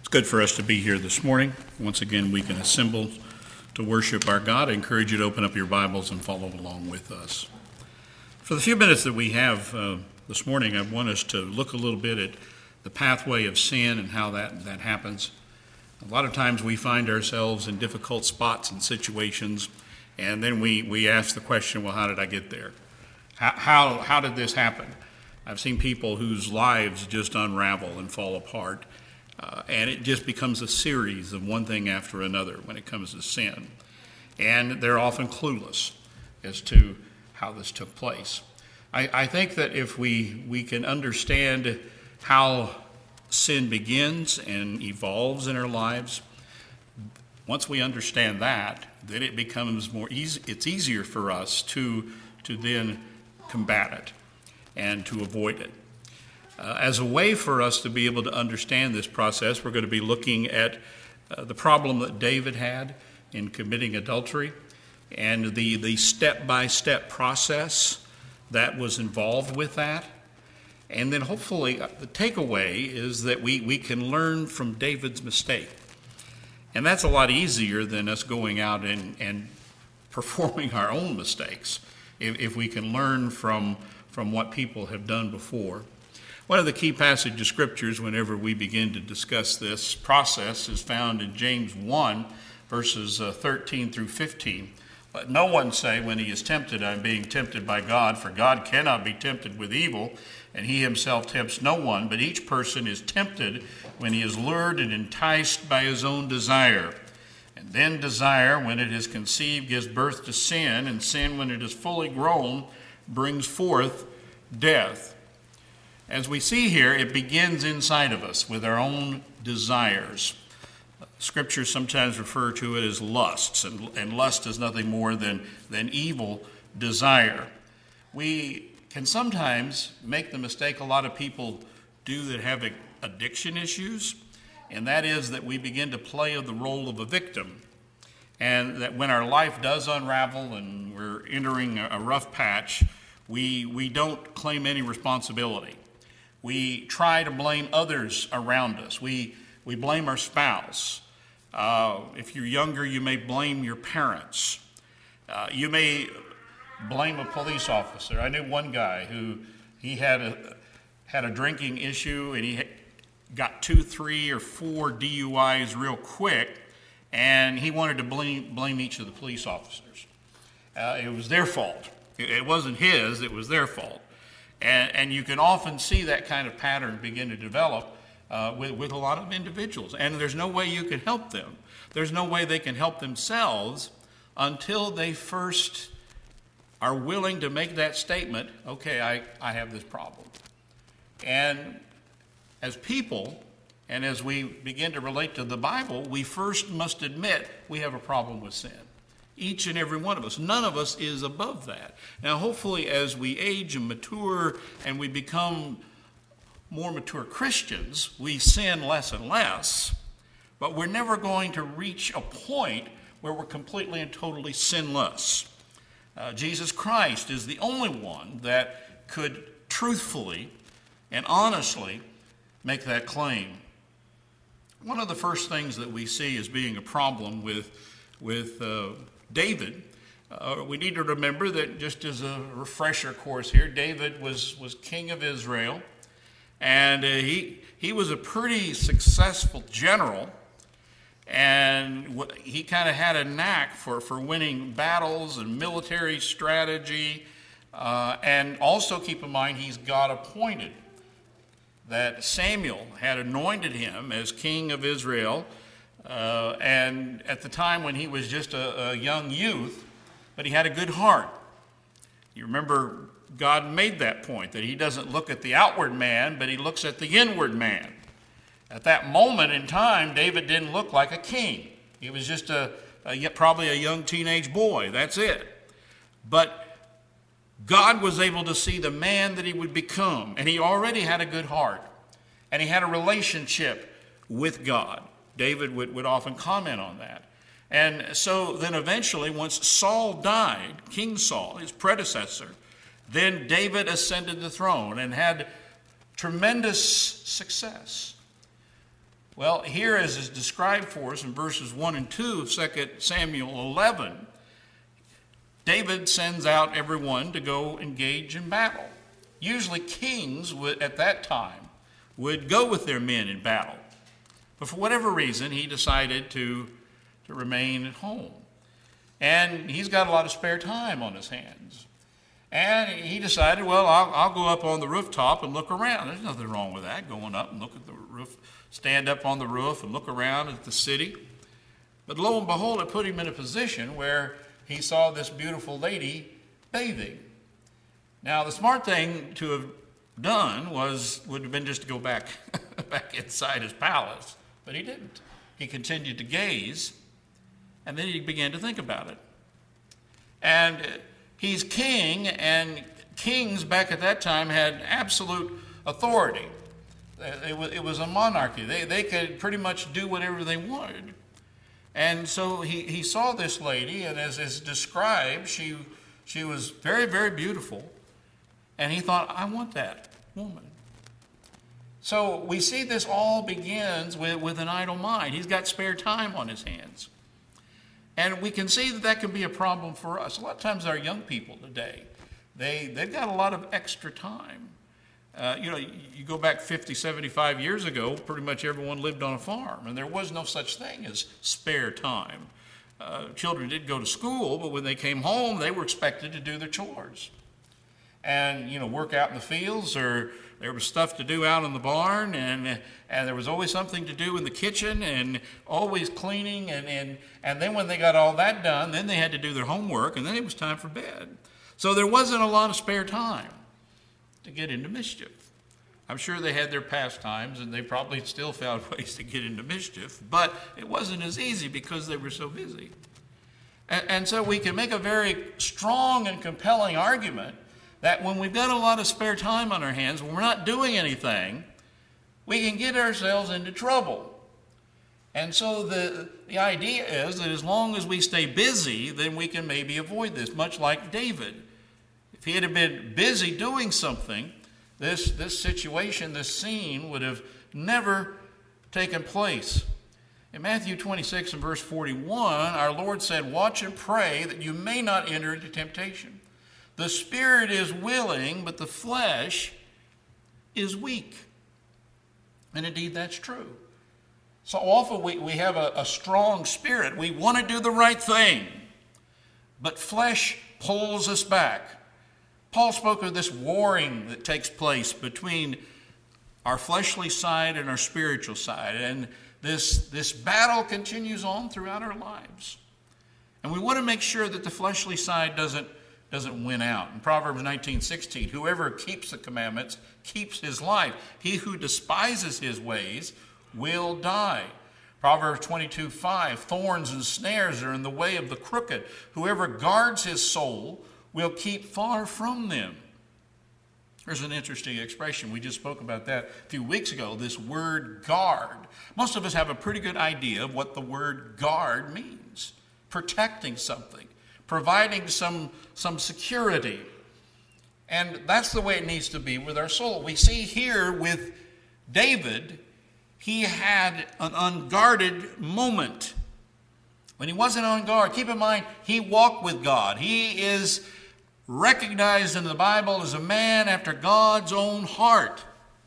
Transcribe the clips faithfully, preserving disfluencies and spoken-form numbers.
Good for us to be here this morning. Once again, we can assemble to worship our God. I encourage you to open up your Bibles and follow along with us. For the few minutes that we have uh, this morning, I want us to look a little bit at the pathway of sin and how that, that happens. A lot of times we find ourselves in difficult spots and situations, and then we, we ask the question, well, how did I get there? How, how, how did this happen? I've seen people whose lives just unravel and fall apart. Uh, and it just becomes a series of one thing after another when it comes to sin. And they're often clueless as to how this took place. I, I think that if we, we can understand how sin begins and evolves in our lives, once we understand that, then it becomes more easy, it's easier for us to, to then combat it and to avoid it. Uh, as a way for us to be able to understand this process, we're going to be looking at uh, the problem that David had in committing adultery and the, the step-by-step process that was involved with that. And then hopefully uh, the takeaway is that we, we can learn from David's mistake. And that's a lot easier than us going out and, and performing our own mistakes if, if we can learn from, from what people have done before. One of the key passages of scriptures whenever we begin to discuss this process is found in James one, verses uh, thirteen through fifteen. Let no one say when he is tempted, I am being tempted by God, for God cannot be tempted with evil, and he himself tempts no one, but each person is tempted when he is lured and enticed by his own desire. And then desire, when it is conceived, gives birth to sin, and sin, when it is fully grown, brings forth death. As we see here, it begins inside of us with our own desires. Scripture sometimes refer to it as lusts, and, and lust is nothing more than, than evil desire. We can sometimes make the mistake a lot of people do that have addiction issues, and that is that we begin to play the role of a victim. And that when our life does unravel and we're entering a rough patch, we, we don't claim any responsibility. We try to blame others around us. We we blame our spouse. Uh, if you're younger, you may blame your parents. Uh, you may blame a police officer. I knew one guy who he had a had a drinking issue, and he got two, three, or four D U Is real quick, and he wanted to blame blame each of the police officers. Uh, it was their fault. It, it wasn't his. It was their fault. And, and you can often see that kind of pattern begin to develop uh, with, with a lot of individuals. And there's no way you can help them. There's no way they can help themselves until they first are willing to make that statement, okay, I, I have this problem. And as people, and as we begin to relate to the Bible, we first must admit we have a problem with sin. Each and every one of us. None of us is above that. Now, hopefully, as we age and mature and we become more mature Christians, we sin less and less, but we're never going to reach a point where we're completely and totally sinless. Uh, Jesus Christ is the only one that could truthfully and honestly make that claim. One of the first things that we see as being a problem with, with uh, David, uh, we need to remember that, just as a refresher course here, David was, was king of Israel, and uh, he he was a pretty successful general, and w- he kind of had a knack for, for winning battles and military strategy, uh, and also keep in mind he's God appointed, that Samuel had anointed him as king of Israel. Uh, and at the time when he was just a, a young youth, but he had a good heart. You remember God made that point, that he doesn't look at the outward man, but he looks at the inward man. At that moment in time, David didn't look like a king. He was just a, a probably a young teenage boy. That's it. But God was able to see the man that he would become, and he already had a good heart, and he had a relationship with God. David would, would often comment on that. And so then eventually, once Saul died, King Saul, his predecessor, then David ascended the throne and had tremendous success. Well, here as is described for us in verses one and two of Second Samuel eleven, David sends out everyone to go engage in battle. Usually kings would, at that time would go with their men in battle. But for whatever reason, he decided to, to remain at home. And he's got a lot of spare time on his hands. And he decided, well, I'll, I'll go up on the rooftop and look around. There's nothing wrong with that, going up and look at the roof, stand up on the roof and look around at the city. But lo and behold, it put him in a position where he saw this beautiful lady bathing. Now, the smart thing to have done was would have been just to go back, back inside his palace, but he didn't. He continued to gaze, and then he began to think about it. And he's king, and kings back at that time had absolute authority. It was, it was a monarchy. They, they could pretty much do whatever they wanted. And so he, he saw this lady, and as is described, she, she was very, very beautiful. And he thought, I want that woman. So we see this all begins with, with an idle mind. He's got spare time on his hands. And we can see that that can be a problem for us. A lot of times our young people today, they, they've got a lot of extra time. Uh, you know, you go back fifty, seventy-five years ago, pretty much everyone lived on a farm, and there was no such thing as spare time. Uh, children did go to school, but when they came home, they were expected to do their chores. And, you know, work out in the fields, or there was stuff to do out in the barn, and and there was always something to do in the kitchen, and always cleaning, and, and, and then when they got all that done, then they had to do their homework, and then it was time for bed. So there wasn't a lot of spare time to get into mischief. I'm sure they had their pastimes, and they probably still found ways to get into mischief, but it wasn't as easy because they were so busy. And, and so we can make a very strong and compelling argument that when we've got a lot of spare time on our hands, when we're not doing anything, we can get ourselves into trouble. And so the, the idea is that as long as we stay busy, then we can maybe avoid this, much like David. If he had been busy doing something, this, this situation, this scene would have never taken place. In Matthew twenty-six and verse forty-one, our Lord said, "Watch and pray that you may not enter into temptation. The spirit is willing, but the flesh is weak." And indeed, that's true. So often we, we have a, a strong spirit. We want to do the right thing, but flesh pulls us back. Paul spoke of this warring that takes place between our fleshly side and our spiritual side. And this, this battle continues on throughout our lives. And we want to make sure that the fleshly side doesn't doesn't win out. In Proverbs nineteen sixteen, whoever keeps the commandments keeps his life. He who despises his ways will die. Proverbs twenty-two five, thorns and snares are in the way of the crooked. Whoever guards his soul will keep far from them. There's an interesting expression. We just spoke about that a few weeks ago, this word guard. Most of us have a pretty good idea of what the word guard means. Protecting something, providing some, some security. And that's the way it needs to be with our soul. We see here with David, he had an unguarded moment. When he wasn't on guard, keep in mind, he walked with God. He is recognized in the Bible as a man after God's own heart.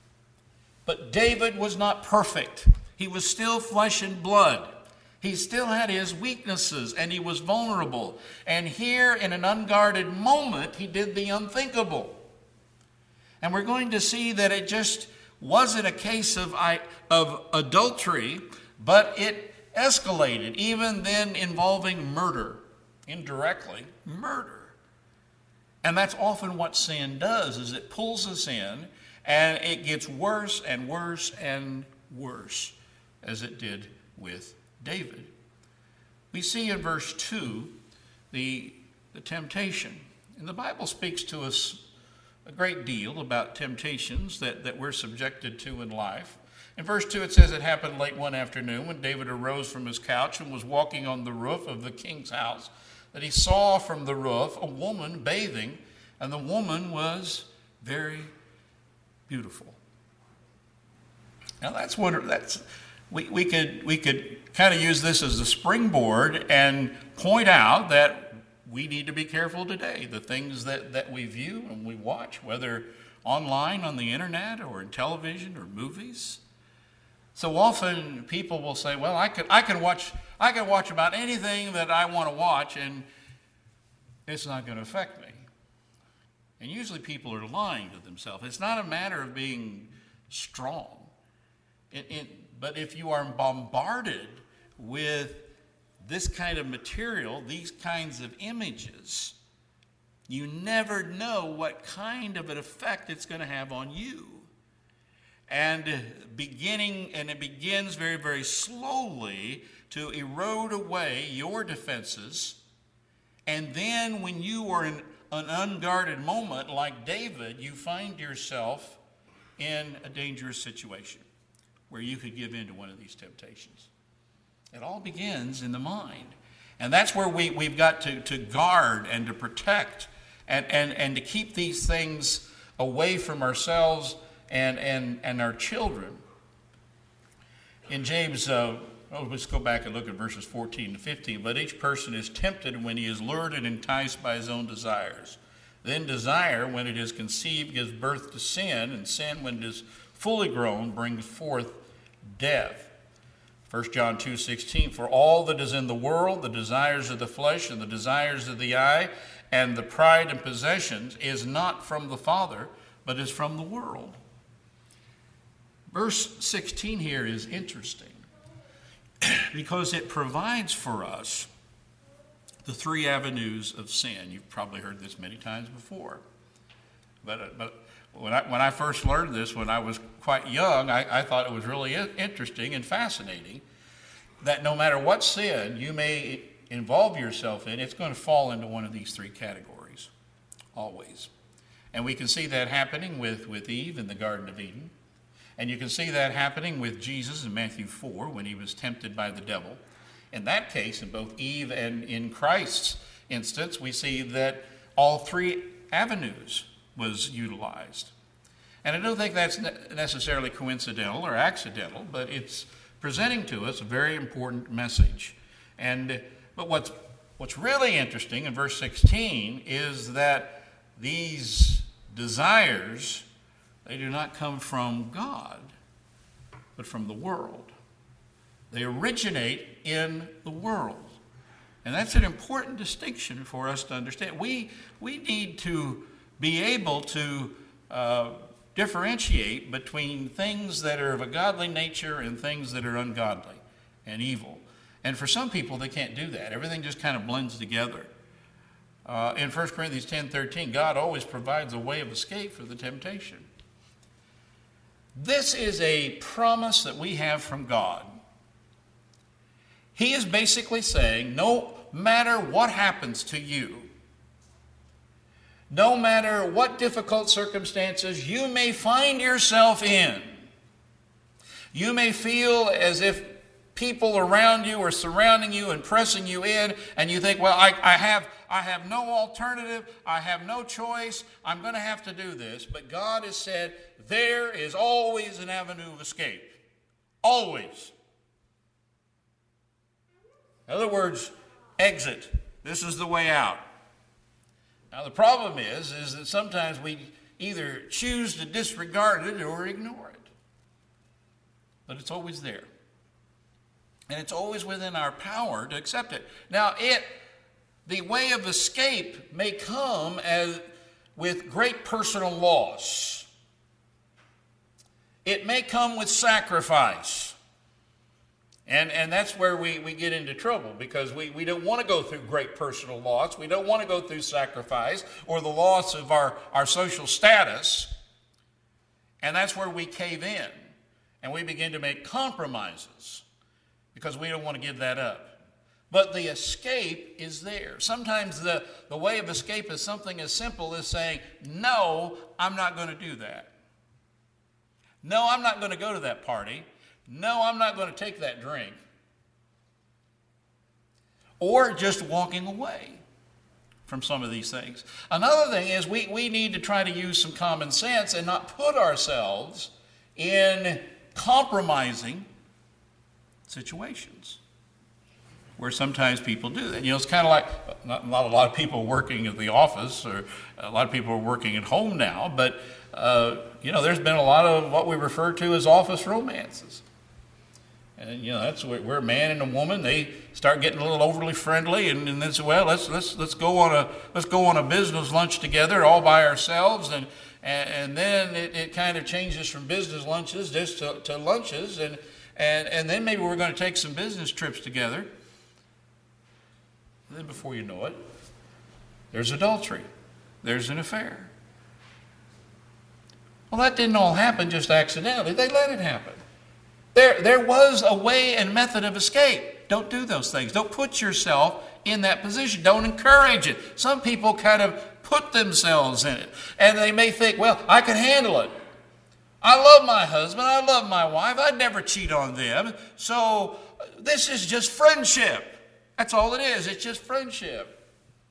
But David was not perfect. He was still flesh and blood. He still had his weaknesses, and he was vulnerable. And here, in an unguarded moment, he did the unthinkable. And we're going to see that it just wasn't a case of, of adultery, but it escalated, even then involving murder, indirectly, murder. And that's often what sin does, is it pulls us in, and it gets worse and worse and worse, as it did with David. We see in verse two the, the temptation. And the Bible speaks to us a great deal about temptations that, that we're subjected to in life. In verse two it says, "It happened late one afternoon when David arose from his couch and was walking on the roof of the king's house, that he saw from the roof a woman bathing, and the woman was very beautiful." Now that's what that's we, we could we could kind of use this as a springboard and point out that we need to be careful today. The things that, that we view and we watch, whether online on the internet or in television or movies. So often people will say, well, I could I can watch I can watch about anything that I want to watch and it's not going to affect me. And usually people are lying to themselves. It's not a matter of being strong. It, it, but if you are bombarded with this kind of material, these kinds of images, you never know what kind of an effect it's going to have on you. And beginning, and it begins very, very slowly to erode away your defenses. And then when you are in an unguarded moment like David, you find yourself in a dangerous situation where you could give in to one of these temptations. It all begins in the mind. And that's where we, we've got to, to guard and to protect and, and, and to keep these things away from ourselves and, and, and our children. In James, uh, oh, let's go back and look at verses fourteen to fifteen. But each person is tempted when he is lured and enticed by his own desires. Then desire, when it is conceived, gives birth to sin, and sin, when it is fully grown, brings forth death. First John two sixteen, for all that is in the world, the desires of the flesh and the desires of the eye, and the pride and possessions, is not from the Father, but is from the world. Verse sixteen here is interesting because it provides for us the three avenues of sin. You've probably heard this many times before. But, but when, I, when I first learned this, when I was quite young, I, I thought it was really interesting and fascinating that no matter what sin you may involve yourself in, it's going to fall into one of these three categories, always. And we can see that happening with, with Eve in the Garden of Eden. And you can see that happening with Jesus in Matthew four when he was tempted by the devil. In that case, in both Eve and in Christ's instance, we see that all three avenues was utilized. And I don't think that's necessarily coincidental or accidental, but it's presenting to us a very important message. And but what's what's really interesting in verse sixteen is that these desires, they do not come from God, but from the world. They originate in the world. And that's an important distinction for us to understand. We, we need to be able to uh, differentiate between things that are of a godly nature and things that are ungodly and evil. And for some people, they can't do that. Everything just kind of blends together. Uh, in First Corinthians ten thirteen, God always provides a way of escape for the temptation. This is a promise that we have from God. He is basically saying, no matter what happens to you, no matter what difficult circumstances you may find yourself in, you may feel as if people around you are surrounding you and pressing you in, and you think, well, I, I have I have no alternative, I have no choice, I'm going to have to do this. But God has said, there is always an avenue of escape. Always. In other words, exit. This is the way out. Now the problem is, is that sometimes we either choose to disregard it or ignore it. But it's always there. And it's always within our power to accept it. Now, it, the way of escape may come as with great personal loss. It may come with sacrifice. And, and that's where we, we get into trouble, because we, we don't want to go through great personal loss. We don't want to go through sacrifice or the loss of our, our social status. And that's where we cave in and we begin to make compromises because we don't want to give that up. But the escape is there. Sometimes the, the way of escape is something as simple as saying, no, I'm not going to do that. No, I'm not going to go to that party. No, I'm not going to take that drink. Or just walking away from some of these things. Another thing is we, we need to try to use some common sense and not put ourselves in compromising situations where sometimes people do that. You know, it's kind of like, not, not a lot of people working at the office, or a lot of people are working at home now, but, uh, you know, there's been a lot of what we refer to as office romances. And, you know, that's where, where a man and a woman, they start getting a little overly friendly, and, and then say, well, let's, let's, let's go on a, let's go on a business lunch together all by ourselves, and, and, and then it, it kind of changes from business lunches just to, to lunches, and, and, and then maybe we're going to take some business trips together. And then before you know it, there's adultery. There's an affair. Well, that didn't all happen just accidentally. They let it happen. There, there was a way and method of escape. Don't do those things. Don't put yourself in that position. Don't encourage it. Some people kind of put themselves in it. And they may think, well, I can handle it. I love my husband. I love my wife. I'd never cheat on them. So this is just friendship. That's all it is. It's just friendship.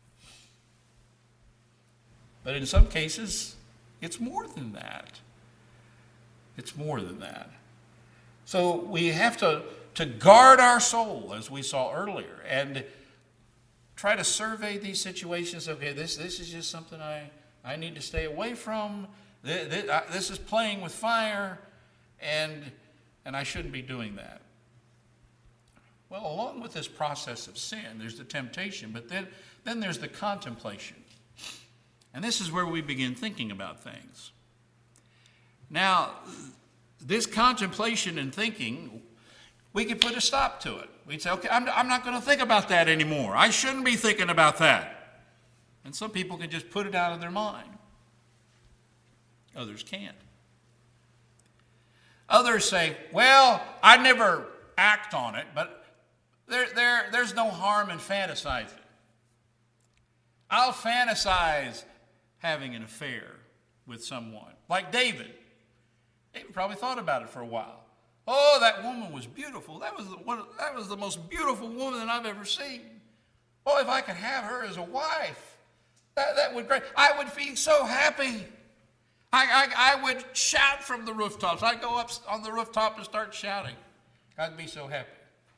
But in some cases, it's more than that. It's more than that. So we have to, to guard our soul, as we saw earlier, and try to survey these situations. Okay, this, this is just something I, I need to stay away from. This, this, this is playing with fire, and, and I shouldn't be doing that. Well, along with this process of sin, there's the temptation, but then, then there's the contemplation. And this is where we begin thinking about things. Now, this contemplation and thinking, we could put a stop to it. We'd say, okay, I'm, I'm not going to think about that anymore. I shouldn't be thinking about that. And some people can just put it out of their mind. Others can't. Others say, well, I never act on it, but There, there, there's no harm in fantasizing. I'll fantasize having an affair with someone. Like David. David probably thought about it for a while. Oh, that woman was beautiful. That was the, one, that was the most beautiful woman that I've ever seen. Oh, if I could have her as a wife, that, that would be great. I would be so happy. I, I, I would shout from the rooftops. I'd go up on the rooftop and start shouting. I'd be so happy.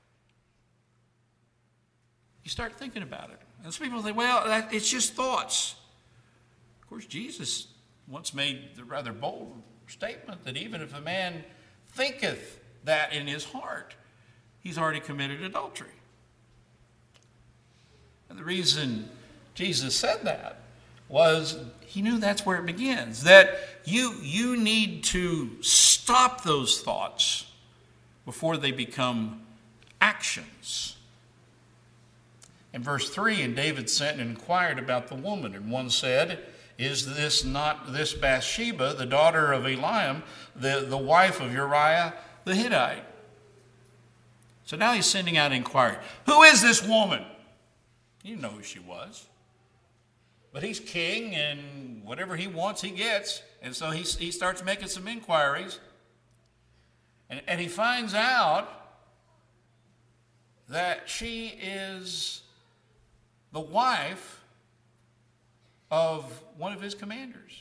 You start thinking about it. And some people say, well, that, it's just thoughts. Of course, Jesus once made the rather bold statement that even if a man thinketh that in his heart, he's already committed adultery. And the reason Jesus said that was he knew that's where it begins, that you, you need to stop those thoughts before they become actions. In verse three, and David sent and inquired about the woman, and one said, is this not this Bathsheba, the daughter of Eliam, the, the wife of Uriah the Hittite? So now he's sending out inquiry. Who is this woman? He didn't know who she was. But he's king, and whatever he wants, he gets. And so he, he starts making some inquiries. And, and he finds out that she is the wife of one of his commanders.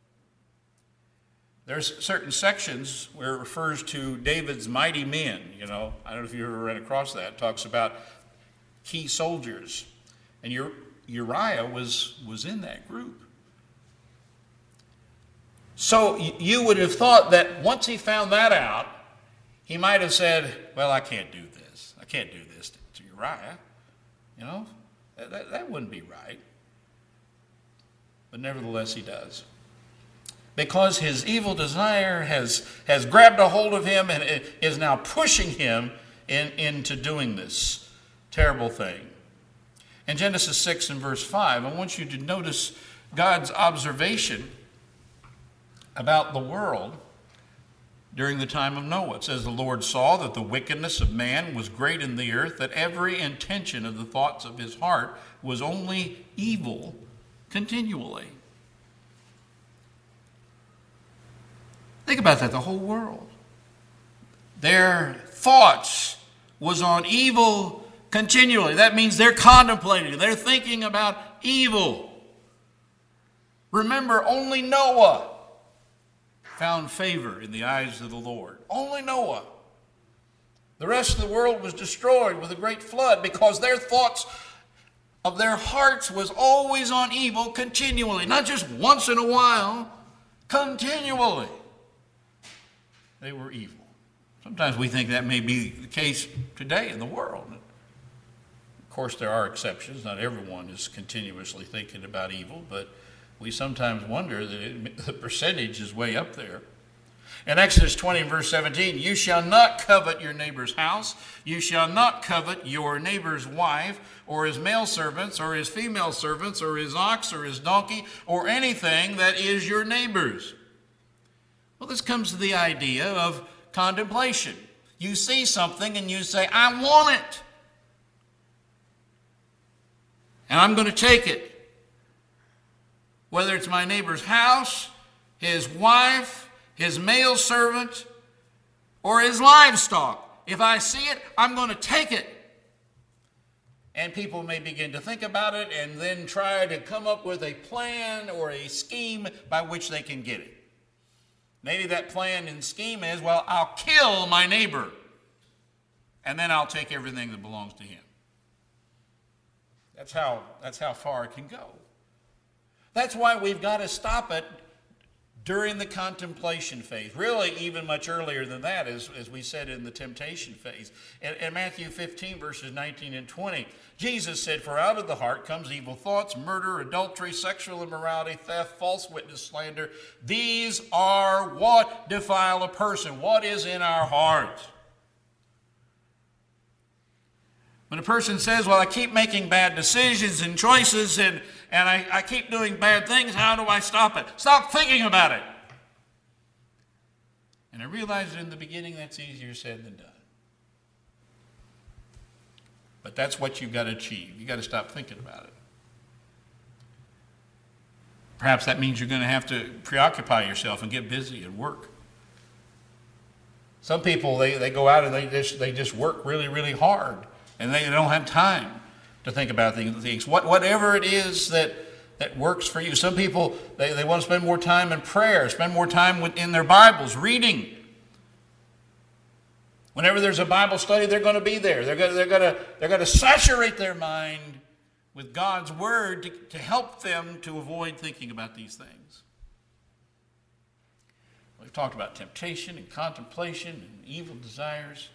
There's certain sections where it refers to David's mighty men. You know, I don't know if you ever ran across that. It talks about key soldiers. And Uriah was, was in that group. So you would have thought that once he found that out, he might have said, well, I can't do this. I can't do this to, to Uriah. You know? That, that wouldn't be right. But nevertheless, he does. Because his evil desire has, has grabbed a hold of him and is now pushing him in, into doing this terrible thing. In Genesis six and verse five, I want you to notice God's observation about the world during the time of Noah. It says, the Lord saw that the wickedness of man was great in the earth, that every intention of the thoughts of his heart was only evil continually. Think about that, the whole world. Their thoughts was on evil continually. That means they're contemplating, they're thinking about evil. Remember, only Noah found favor in the eyes of the Lord. Only Noah. The The rest of the world was destroyed with a great flood because their thoughts of their hearts was always on evil continually, not just once in a while, continually. They were evil. Sometimes we think that may be the case today in the world. Of course, there are exceptions. Not everyone is continuously thinking about evil, but we sometimes wonder that it, the percentage is way up there. In Exodus twenty, verse seventeen, you shall not covet your neighbor's house. You shall not covet your neighbor's wife, or his male servants, or his female servants, or his ox, or his donkey, or anything that is your neighbor's. Well, this comes to the idea of contemplation. You see something and you say, I want it. And I'm going to take it. Whether it's my neighbor's house, his wife, his male servant, or his livestock. If I see it, I'm going to take it. And people may begin to think about it and then try to come up with a plan or a scheme by which they can get it. Maybe that plan and scheme is, well, I'll kill my neighbor, and then I'll take everything that belongs to him. That's how, that's how far it can go. That's why we've got to stop it during the contemplation phase. Really, even much earlier than that, as, as we said in the temptation phase. In, in Matthew fifteen, verses nineteen and twenty, Jesus said, for out of the heart comes evil thoughts, murder, adultery, sexual immorality, theft, false witness, slander. These are what defile a person. What is in our heart? When a person says, well, I keep making bad decisions and choices and, and I, I keep doing bad things, how do I stop it? Stop thinking about it. And I realized in the beginning that's easier said than done. But that's what you've got to achieve. You've got to stop thinking about it. Perhaps that means you're going to have to preoccupy yourself and get busy and work. Some people, they, they go out and they just, they just work really, really hard. And they don't have time to think about things. What, whatever it is that, that works for you. Some people, they, they want to spend more time in prayer, spend more time in their Bibles, reading. Whenever there's a Bible study, they're going to be there. They're going to, they're going to, they're going to saturate their mind with God's Word to, to help them to avoid thinking about these things. We've talked about temptation and contemplation and evil desires.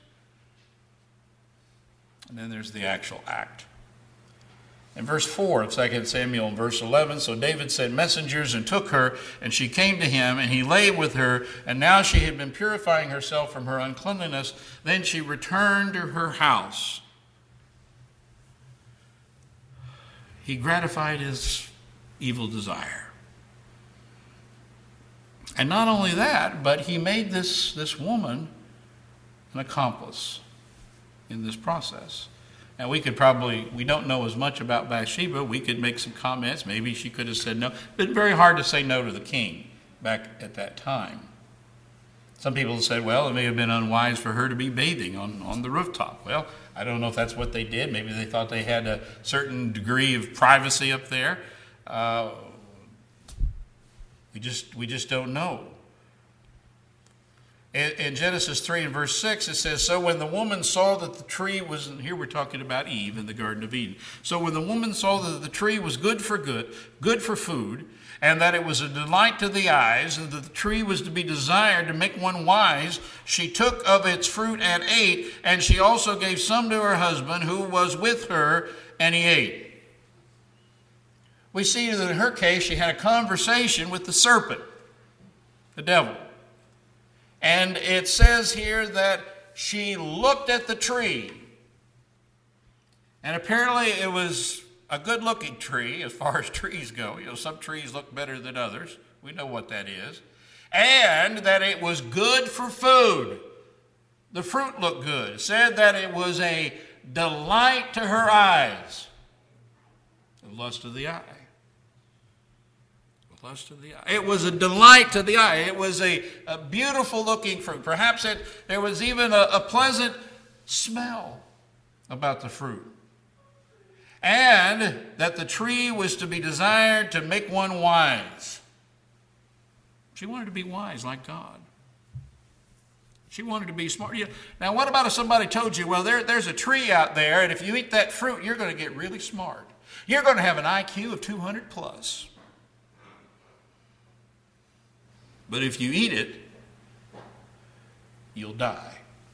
And then there's the actual act. In verse four of Second Samuel, in verse eleven, so David sent messengers and took her, and she came to him, and he lay with her, and now she had been purifying herself from her uncleanness. Then she returned to her house. He gratified his evil desire. And not only that, but he made this, this woman an accomplice in this process. And we could probably, we don't know as much about Bathsheba. We could make some comments. Maybe she could have said no. It's very hard to say no to the king back at that time. Some people said, well, it may have been unwise for her to be bathing on, on the rooftop. Well, I don't know if that's what they did. Maybe they thought they had a certain degree of privacy up there. Uh, we just, we just don't know. In Genesis three and verse six, it says, so when the woman saw that the tree was, and here we're talking about Eve in the Garden of Eden. So when the woman saw that the tree was good for good, good for food, and that it was a delight to the eyes, and that the tree was to be desired to make one wise, she took of its fruit and ate, and she also gave some to her husband who was with her, and he ate. We see that in her case, she had a conversation with the serpent, the devil. And it says here that she looked at the tree. And apparently it was a good-looking tree as far as trees go. You know, some trees look better than others. We know what that is. And that it was good for food. The fruit looked good. It said that it was a delight to her eyes. The lust of the eye. Lust of the eye. It was a delight to the eye. It was a, a beautiful looking fruit. Perhaps it, there was even a, a pleasant smell about the fruit. And that the tree was to be desired to make one wise. She wanted to be wise like God. She wanted to be smart. Yeah. Now, what about if somebody told you, well, there, there's a tree out there, and if you eat that fruit, you're going to get really smart. You're going to have an I Q of two hundred plus. But if you eat it, you'll die.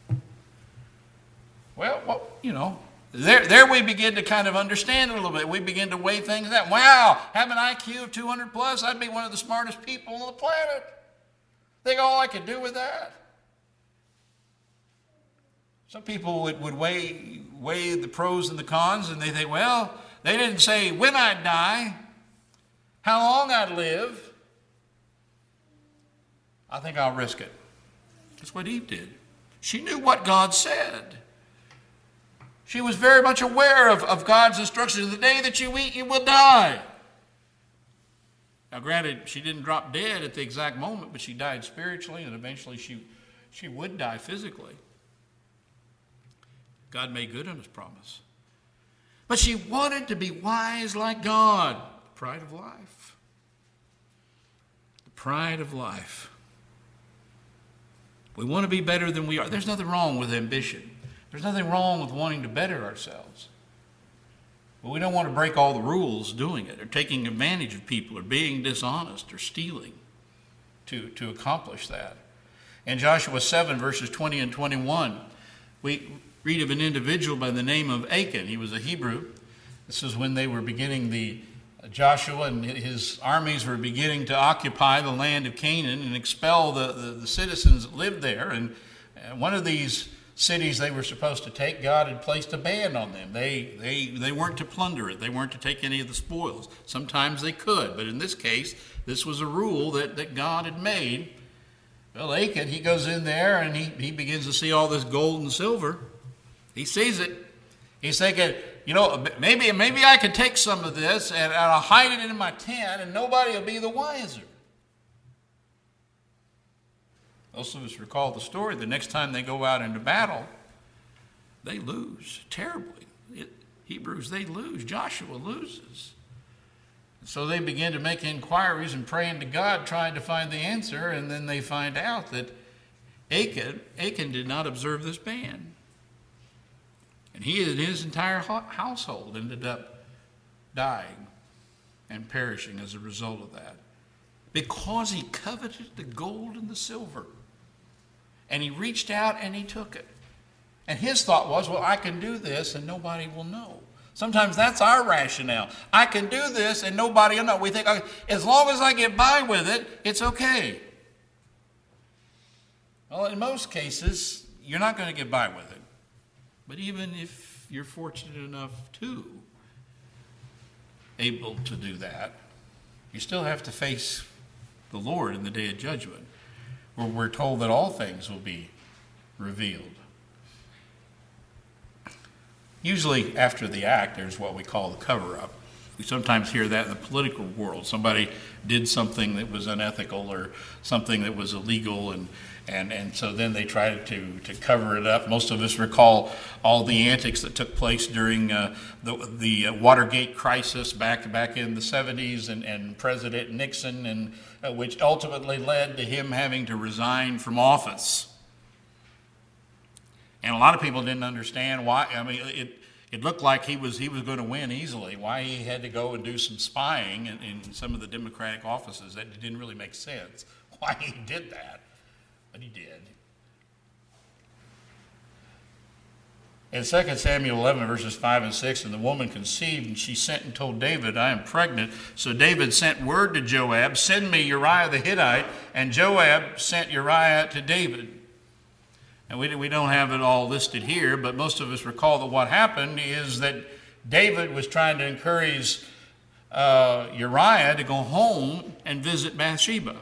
Well, well, you know, there, there we begin to kind of understand a little bit. We begin to weigh things out. Wow, have an I Q of two hundred plus, I'd be one of the smartest people on the planet. Think all I could do with that. Some people would, would weigh, weigh the pros and the cons, and they think, well, they didn't say when I'd die, how long I'd live. I think I'll risk it. That's what Eve did. She knew what God said. She was very much aware of, of God's instructions. The day that you eat, you will die. Now, granted, she didn't drop dead at the exact moment, but she died spiritually, and eventually she, she would die physically. God made good on his promise. But she wanted to be wise like God. The pride of life. The pride of life. We want to be better than we are. There's nothing wrong with ambition. There's nothing wrong with wanting to better ourselves. But we don't want to break all the rules doing it, or taking advantage of people, or being dishonest, or stealing to, to accomplish that. In Joshua seven, verses twenty and twenty-one, we read of an individual by the name of Achan. He was a Hebrew. This is when they were beginning the Joshua and his armies were beginning to occupy the land of Canaan and expel the, the, the citizens that lived there. And one of these cities they were supposed to take, God had placed a ban on them. They, they, they weren't to plunder it. They weren't to take any of the spoils. Sometimes they could, but in this case, this was a rule that, that God had made. Well, Achan, he goes in there and he, he begins to see all this gold and silver. He sees it. He's thinking, you know, maybe maybe I could take some of this and, and I'll hide it in my tent and nobody will be the wiser. Most of us recall the story. The next time they go out into battle, they lose terribly. It, Hebrews, they lose. Joshua loses. So they begin to make inquiries and praying to God, trying to find the answer, and then they find out that Achan, Achan did not observe this ban. And he and his entire household ended up dying and perishing as a result of that. Because he coveted the gold and the silver. And he reached out and he took it. And his thought was, well, I can do this and nobody will know. Sometimes that's our rationale. I can do this and nobody will know. We think, as long as I get by with it, it's okay. Well, in most cases, you're not going to get by with it. But even if you're fortunate enough to able to do that, you still have to face the Lord in the day of judgment, where we're told that all things will be revealed. Usually after the act, there's what we call the cover-up. We sometimes hear that in the political world. Somebody did something that was unethical or something that was illegal, and and, and so then they tried to, to cover it up. Most of us recall all the antics that took place during uh, the, the Watergate crisis back back in the seventies, and, and President Nixon, and uh, which ultimately led to him having to resign from office. And a lot of people didn't understand why. I mean, it it looked like he was he was going to win easily. Why he had to go and do some spying in, in some of the Democratic offices, that didn't really make sense. Why he did that, but he did. In Second Samuel eleven, verses five and six, and the woman conceived, and she sent and told David, I am pregnant. So David sent word to Joab, send me Uriah the Hittite, and Joab sent Uriah to David. And we, we don't have it all listed here, but most of us recall that what happened is that David was trying to encourage uh, Uriah to go home and visit Bathsheba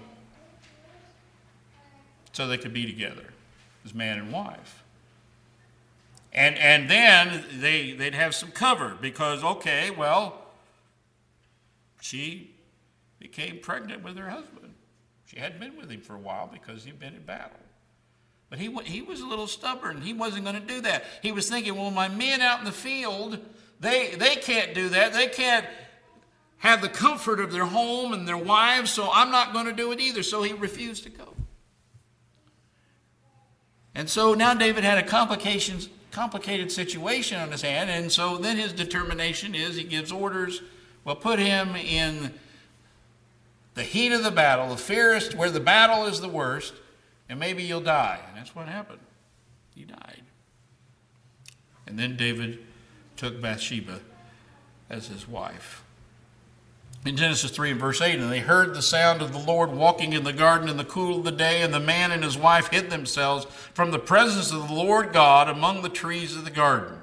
so they could be together as man and wife. And and then they, they'd have some cover because, okay, well, she became pregnant with her husband. She hadn't been with him for a while because he'd been in battle. But he, he was a little stubborn. He wasn't going to do that. He was thinking, well, my men out in the field, they, they can't do that. They can't have the comfort of their home and their wives, so I'm not going to do it either. So he refused to go. And so now David had a complications, complicated situation on his hand, and so then his determination is he gives orders, well, put him in the heat of the battle, the fiercest, where the battle is the worst, and maybe you'll die. And that's what happened. He died. And then David took Bathsheba as his wife. In Genesis three and verse eight, and they heard the sound of the Lord walking in the garden in the cool of the day, and the man and his wife hid themselves from the presence of the Lord God among the trees of the garden.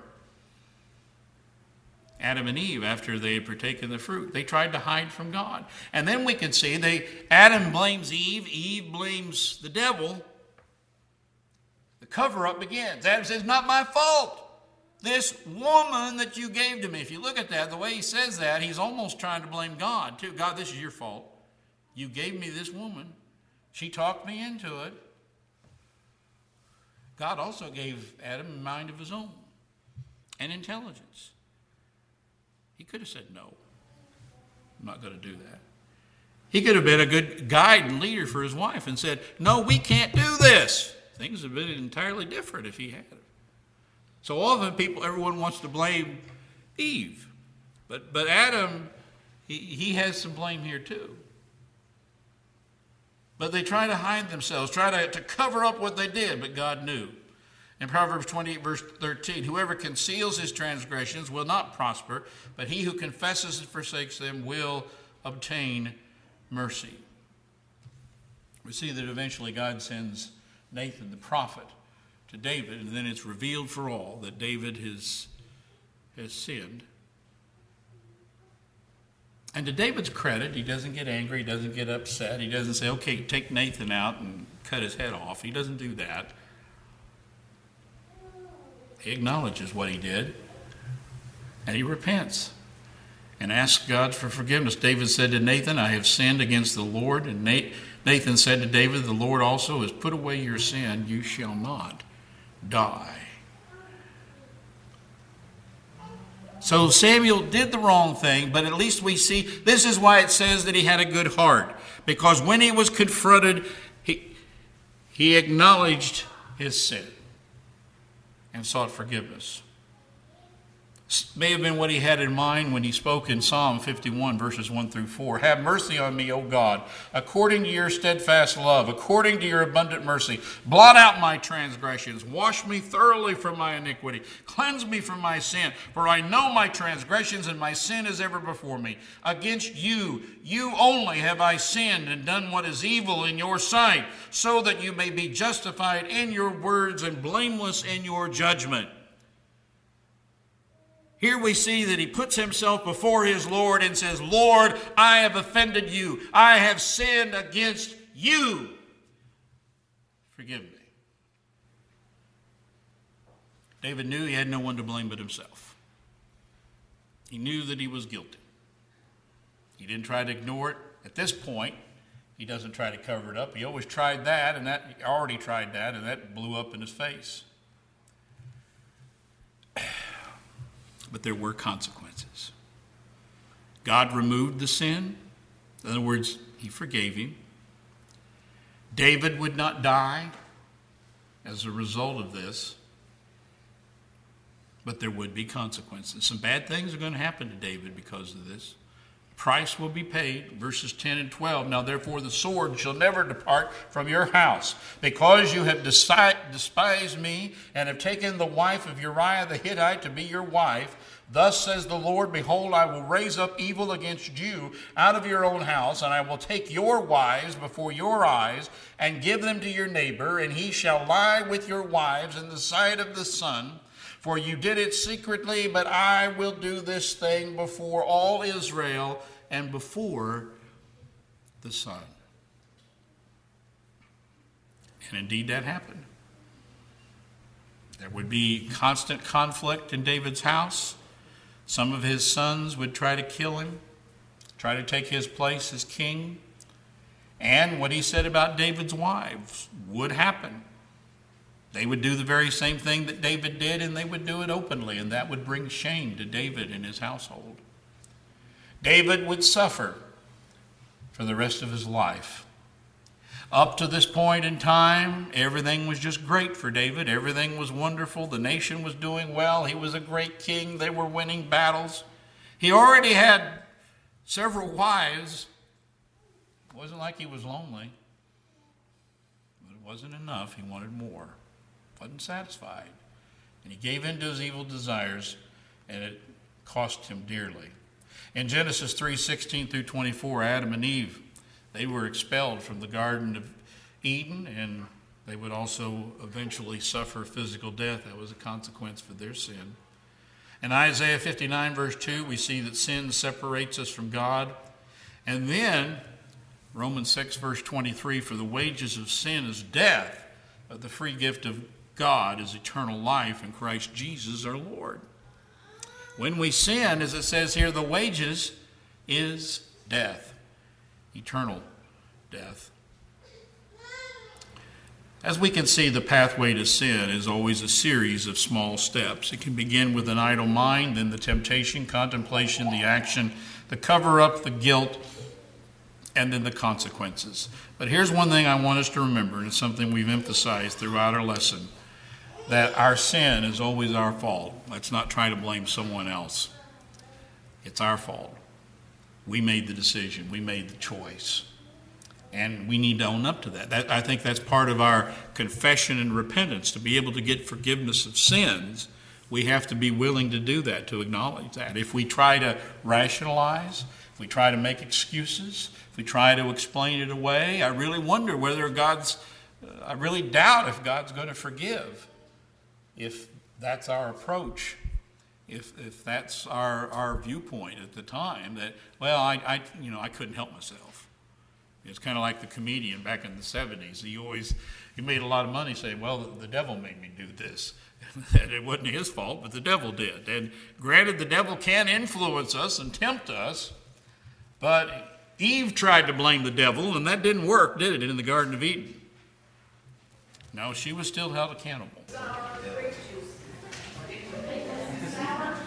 Adam and Eve, after they had partaken the fruit, they tried to hide from God. And then we can see they Adam blames Eve, Eve blames the devil. The cover-up begins. Adam says, not my fault. This woman that you gave to me. If you look at that, the way he says that, he's almost trying to blame God too. God, this is your fault. You gave me this woman. She talked me into it. God also gave Adam a mind of his own and intelligence. He could have said, no, I'm not going to do that. He could have been a good guide and leader for his wife and said, no, we can't do this. Things would have been entirely different if he had. So often people, everyone wants to blame Eve. But but Adam, he, he has some blame here too. But they try to hide themselves, try to, to cover up what they did, but God knew. In Proverbs twenty-eight, verse thirteen, whoever conceals his transgressions will not prosper, but he who confesses and forsakes them will obtain mercy. We see that eventually God sends Nathan the prophet to David, and then it's revealed for all that David has, has sinned. And to David's credit, he doesn't get angry, he doesn't get upset, he doesn't say, okay, take Nathan out and cut his head off. He doesn't do that. He acknowledges what he did, and he repents and asks God for forgiveness. David said to Nathan, I have sinned against the Lord. And Nathan said to David, the Lord also has put away your sin. You shall not die. So Samuel did the wrong thing, but at least we see, this is why it says that he had a good heart. Because when he was confronted, he, he acknowledged his sin and sought forgiveness. May have been what he had in mind when he spoke in Psalm fifty-one, verses one through four. Have mercy on me, O God, according to your steadfast love, according to your abundant mercy. Blot out my transgressions. Wash me thoroughly from my iniquity. Cleanse me from my sin, for I know my transgressions, and my sin is ever before me. Against you, you only have I sinned and done what is evil in your sight, so that you may be justified in your words and blameless in your judgment. Here we see that he puts himself before his Lord and says, Lord, I have offended you. I have sinned against you. Forgive me. David knew he had no one to blame but himself. He knew that he was guilty. He didn't try to ignore it. At this point, he doesn't try to cover it up. He always tried that, and that he already tried that, and that blew up in his face. But there were consequences. God removed the sin. In other words, he forgave him. David would not die as a result of this. But there would be consequences. Some bad things are going to happen to David because of this. Price will be paid. Verses ten and twelve. Now therefore the sword shall never depart from your house, because you have despised me and have taken the wife of Uriah the Hittite to be your wife. Thus says the Lord, behold, I will raise up evil against you out of your own house, and I will take your wives before your eyes and give them to your neighbor, and he shall lie with your wives in the sight of the sun. For you did it secretly, but I will do this thing before all Israel and before the sun. And indeed that happened. There would be constant conflict in David's house. Some of his sons would try to kill him, try to take his place as king. And what he said about David's wives would happen. They would do the very same thing that David did, and they would do it openly, and that would bring shame to David and his household. David would suffer for the rest of his life. Up to this point in time, everything was just great for David. Everything was wonderful. The nation was doing well. He was a great king. They were winning battles. He already had several wives. It wasn't like he was lonely. But it wasn't enough. He wanted more. Wasn't satisfied. And he gave in to his evil desires, and it cost him dearly. In Genesis three sixteen through twenty-four, Adam and Eve, they were expelled from the Garden of Eden, and they would also eventually suffer physical death. That was a consequence for their sin. In Isaiah fifty-nine, verse two, we see that sin separates us from God. And then, Romans six, verse twenty-three, for the wages of sin is death, but the free gift of God is eternal life in Christ Jesus our Lord. When we sin, as it says here, the wages is death. Eternal death. As we can see, the pathway to sin is always a series of small steps. It can begin with an idle mind, then the temptation, contemplation, the action, the cover-up, the guilt, and then the consequences. But here's one thing I want us to remember, and it's something we've emphasized throughout our lesson, that our sin is always our fault. Let's not try to blame someone else. It's our fault. We made the decision. We made the choice. And we need to own up to that. that. I think that's part of our confession and repentance. To be able to get forgiveness of sins, we have to be willing to do that, to acknowledge that. If we try to rationalize, if we try to make excuses, if we try to explain it away, I really wonder whether God's, uh, I really doubt if God's going to forgive. If that's our approach, if if that's our, our viewpoint at the time, that, well, I, I you know, I couldn't help myself. It's kind of like the comedian back in the seventies. He always, he made a lot of money saying, well, the, the devil made me do this. And it wasn't his fault, but the devil did. And granted, the devil can influence us and tempt us, but Eve tried to blame the devil, and that didn't work, did it, in the Garden of Eden? No, she was still held accountable.